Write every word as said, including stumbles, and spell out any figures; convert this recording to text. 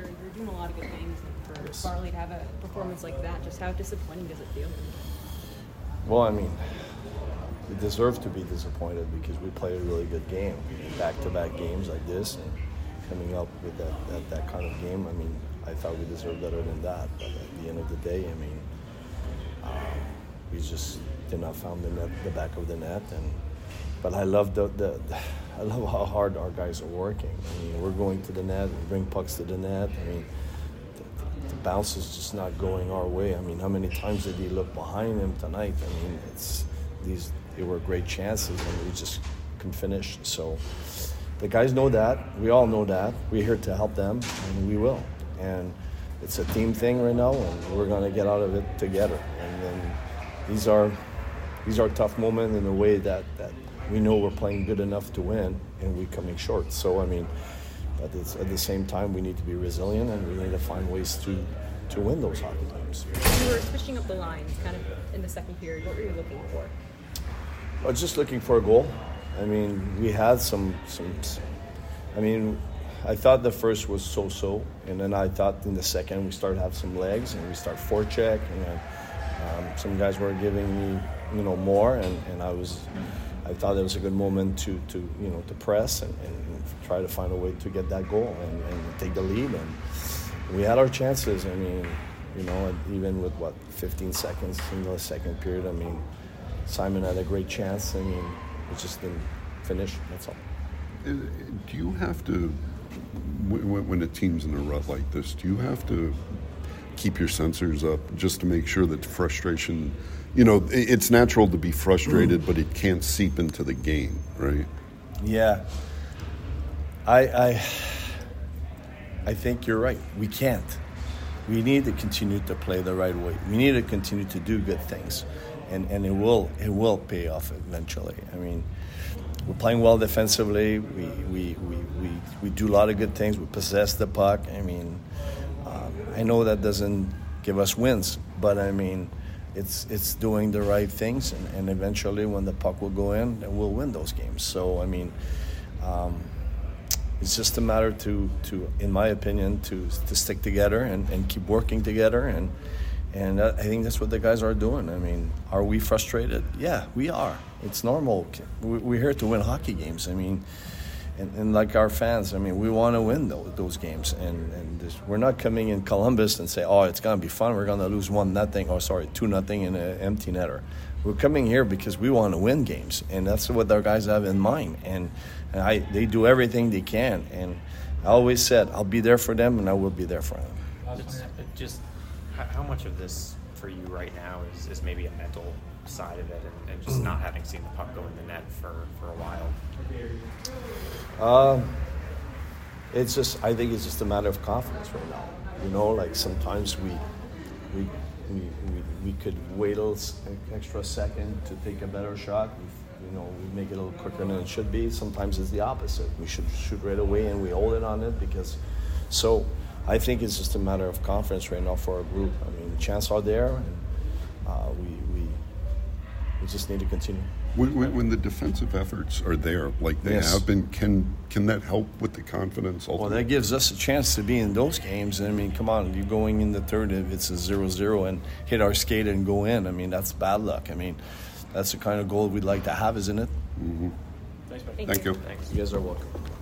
you're doing a lot of good things. And for Yes. Farley to have a performance like that, just how disappointing does it feel? Well, I mean, we deserve to be disappointed because we played a really good game. Back-to-back games like this and coming up with that, that, that kind of game, I mean, I thought we deserved better than that. But at the end of the day, I mean, uh, we just did not find the, net, the back of the net. And But I love the, the, the I love how hard our guys are working. I mean, we're going to the net, we bring pucks to the net. I mean, the, the bounce is just not going our way. I mean, how many times did he look behind him tonight? I mean, it's these they were great chances, and we just couldn't finish. So the guys know that. We all know that. We're here to help them, and we will. And it's a team thing right now, and we're going to get out of it together. And then these are these are tough moments in a way that that. We know we're playing good enough to win, and we're coming short. So, I mean, but it's, at the same time, we need to be resilient, and we need to find ways to, to win those hockey games. You were switching up the lines kind of in the second period. What were you looking for? I was just looking for a goal. I mean, we had some, some I mean, I thought the first was so-so, and then I thought in the second we started to have some legs, and we start forecheck, and um, some guys were giving me, you know, more, and, and I was... I thought it was a good moment to, to you know, to press and, and try to find a way to get that goal and, and take the lead. And we had our chances. I mean, you know, even with, what, fifteen seconds in the second period, I mean, Simon had a great chance. I mean, it just didn't finish, that's all. Do you have to, when a team's in a rut like this, do you have to keep your sensors up just to make sure that frustration... You know, it's natural to be frustrated, but it can't seep into the game, right? Yeah. I, I, I think you're right. We can't. We need to continue to play the right way. We need to continue to do good things, and, and it will it will pay off eventually. I mean, we're playing well defensively. We we, we, we, we do a lot of good things. We possess the puck. I mean, um, I know that doesn't give us wins, but I mean, It's it's doing the right things, and, and eventually when the puck will go in, then we'll win those games. So, I mean, um, it's just a matter to, to, in my opinion, to to stick together and, and keep working together. And, and I think that's what the guys are doing. I mean, are we frustrated? Yeah, we are. It's normal. We're here to win hockey games. I mean, and, and like our fans, I mean, we want to win those, those games. And, and this, we're not coming in Columbus and say, oh, it's going to be fun. We're going to lose one nothing, or sorry, two nothing in an empty netter. We're coming here because we want to win games, and that's what our guys have in mind. And, and I, they do everything they can. And I always said, I'll be there for them, and I will be there for them. It's, it just how much of this for you right now is, is maybe a mental side of it, and, and just not having seen the puck go in the net for, for a while? Um, it's just, I think it's just a matter of confidence right now. You know, like sometimes we we we, we, we could wait a little extra second to take a better shot. We, you know, we make it a little quicker than it should be. Sometimes it's the opposite. We should shoot right away and we hold it on it because. So I think it's just a matter of confidence right now for our group. I mean, the chances are there, and uh, we we we just need to continue. When, when, when the defensive efforts are there, like they yes. have been, can can that help with the confidence? Ultimately? Well, that gives us a chance to be in those games. I mean, come on, you're going in the third, if it's a zero zero and hit our skate and go in. I mean, that's bad luck. I mean, that's the kind of goal we'd like to have, isn't it? Mm-hmm. Thank, Thank you. you. Thanks. You guys are welcome.